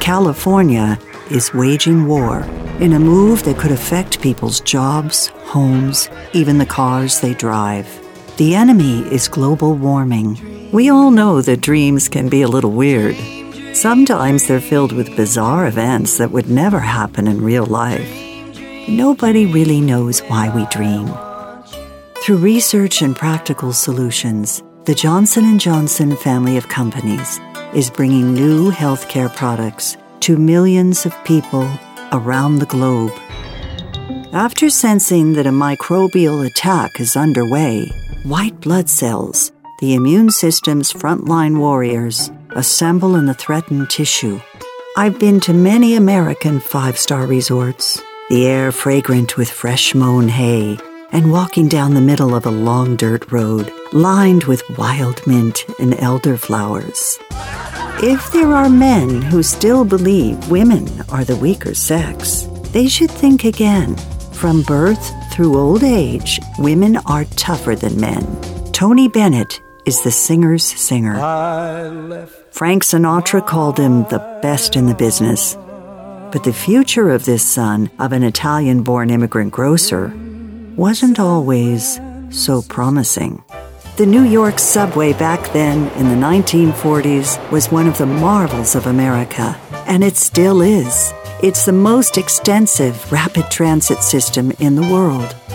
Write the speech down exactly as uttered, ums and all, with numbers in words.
California is waging war in a move that could affect people's jobs, homes, even the cars they drive. The enemy is global warming. We all know that dreams can be a little weird. Sometimes they're filled with bizarre events that would never happen in real life. Nobody really knows why we dream. Through research and practical solutions, the Johnson and Johnson family of companies is bringing new healthcare products to millions of people around the globe. After sensing that a microbial attack is underway, white blood cells, the immune system's frontline warriors, assemble in the threatened tissue. I've been to many American five-star resorts, the air fragrant with fresh mown hay, and walking down the middle of a long dirt road lined with wild mint and elderflowers. If there are men who still believe women are the weaker sex, they should think again. From birth through old age, women are tougher than men. Tony Bennett is the singer's singer. Frank Sinatra called him the best in the business. But the future of this son of an Italian-born immigrant grocer wasn't always so promising. The New York subway back then in the nineteen forties was one of the marvels of America, and it still is. It's the most extensive rapid transit system in the world.